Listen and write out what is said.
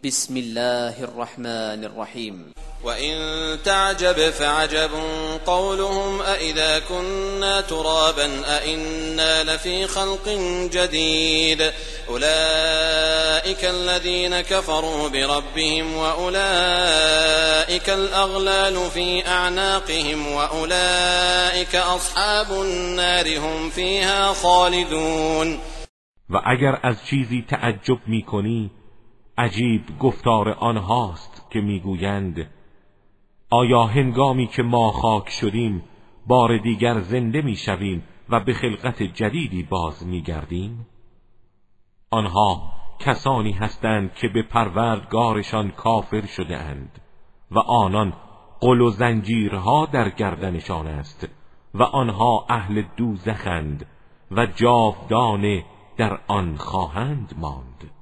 بسم الله الرحمن الرحیم. وإن تعجب فعجب قولهم أإذا كنا ترابا أإنا لفي خلق جديد أولئك الذين كفروا بربهم وأولئك الأغلال في أعناقهم وأولئك أصحاب النار هم فيها خالدون. و اگر از چیزی تعجب می‌کنی عجیب گفتار آنهاست که میگویند آیا هنگامی که ما خاک شدیم بار دیگر زنده میشویم و به خلقت جدیدی باز میگردیم؟ آنها کسانی هستند که به پروردگارشان کافر شده اند و آنان غل و زنجیرها در گردنشان است و آنها اهل دوزخند و جاودانه در آن خواهند ماند.